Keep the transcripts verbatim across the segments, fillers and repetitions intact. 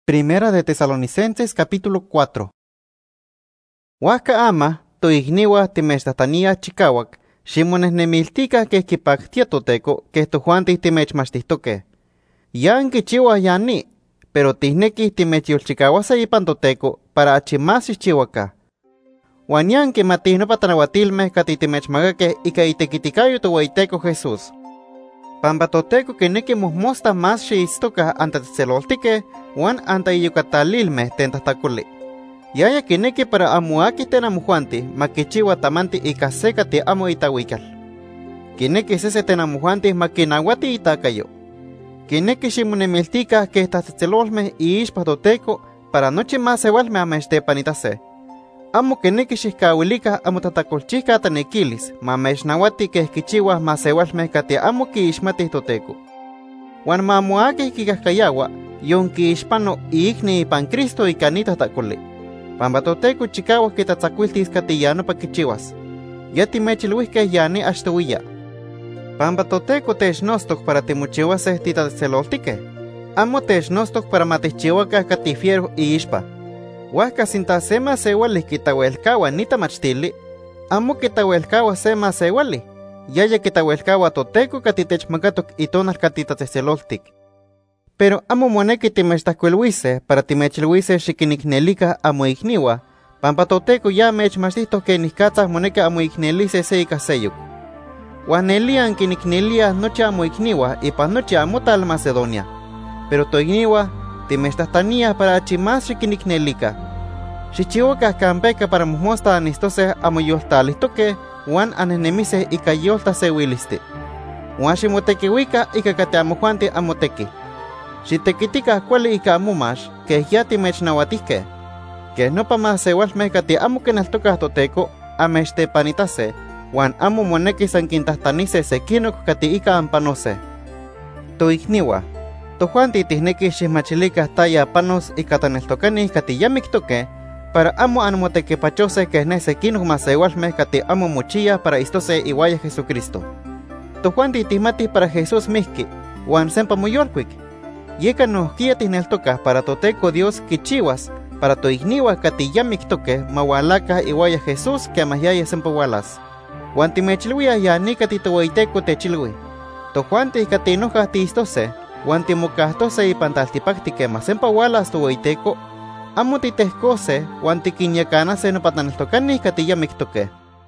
Primera de Tesalonicenses capítulo cuatro. Huasca ama, toigniwa timechtatania chikawak, ximonehnemiltika que kipaktia toteco, que tojuantis timechmachtistoque. Yan kichiwa yani, pero tihneki timechyolchikawasa ipan toteco, para achimas chichiwaka. Huan yan kimatihno patanahuatilmeh kati timechmagake ika itekitikayo tohueiteco Jesús. Pampa toteco kineki mohmosta mas xiistoka anta tetzeloltique, Juan anta iyucatalilme tentatakuli. Yaya kineki para amuaki tenamujuanti, makichiwa tamanti ikasecati amo itahuical. Kineki sese tenamujuanti makinawati itakayo. Kineki ximunemiltika que tatetzelolme iishpa toteco para noche más sewalme amechtepanitase. Amo kineki xihkawilika amo tatakolchika tanekilis, mamechnawati que kichiwa más sewalme kati amo kiishmati toteco. Juan mamuaki kikahkayawa, yonki hispano igni ipan Cristo y canita takuli. Pamba toteco chikawa que tatzacuiltis catillano pa kichiwas. Ya timechilhuisque yani ashtuya. Pamba toteco technostok para timuchiwase tita tzeloltique. Amo technostok para matechchiwaka catifiero y ispa. Huasca sinta sema sewali kitawelkawa nita machtili. Amo kitawelkawa sema sewali. Yaya kitawelkawa toteco catitechmagatok itonal catita tzeloltik. Pero amo moneki timechtacuilhuise para timechilhuise xiquinicnelica amo igniwa, pampa toteco ya mechmachtisto que nihcatzah moneki amo ignelise se ika seyuk. Huan nelian quinicnelia noche amo igniwa ipan noche amo tal Macedonia, pero toigniwa timechtahtania para achimas xiquinicnelica. Xichiwakah campeca para mohmosta anistose amo yoltalistoque huan anehnemise ika yolta sewilisti. Huan ximotequiuica ika cate amojuanti amoteki. Xitequitica cuali ika amumax, que ya timechnawatihque. Que no pa más sewalme kati amo kenaltokah toteco, amechtepanitase, huan amo moneki san quintahtanise sequinok kati ika ampanose. Toigniwa, tojuanti tihneki xihmachilicah taya panos ika taneltocanih kati ya mictoque, para amo anmotequipachose que ne sequinok más sewalme kati amo mochia para istose iwaya Jesucristo. Tojuanti tihmati para Jesús mihki, huan sempa moyolcuic. Yeka nohkia tihneltokah para toteco Dios kichiwas, para toigniwa kati ya mictoque mawalaka iwaya Jesús que amahyaya sempa walas. Huan timechilhuia yani kati tohueiteco techilhui. Tojuanti kati noja tiistose, huan timocahtose ipan taltipacti que mas sempa walas tohueiteco, amo titehcose huan tiquinyacanase nopataneltocanih kati ya mictoque.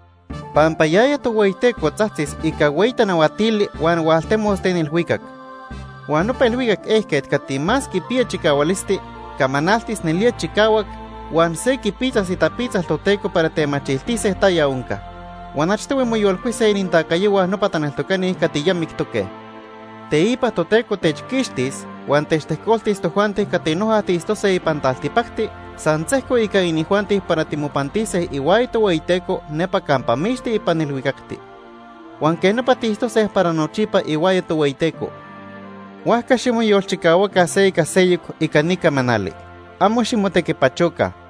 Pampa yaya tohueiteco tzahtzis ika weitanawatili huan hualtemos tenilhuicac. Huan nopa ilhuicac ehket kati mas kipia chikawalisti, kamanaltis nelia chikawak, huan se kipitzas itapitzas toteco para temachiltiseh taya unka. Huan achtowe moyolcuise inintakayowa nopa taneltocanih kati ya mictoque. Teipa toteco techquixtis, huan techtehcoltis tojuantis kati noja tiistose ipan taltipacti, santzehco ika inijuantis para timopantiseh iwai tohueiteco nepa campamixti ipan ilhuicacti. Huan que nopa tiistoseh para nochipa iwai tohueiteco. Huasca ximoyolchikawaka se ika seyuk ika nika manali. Amo ximotequipachoka.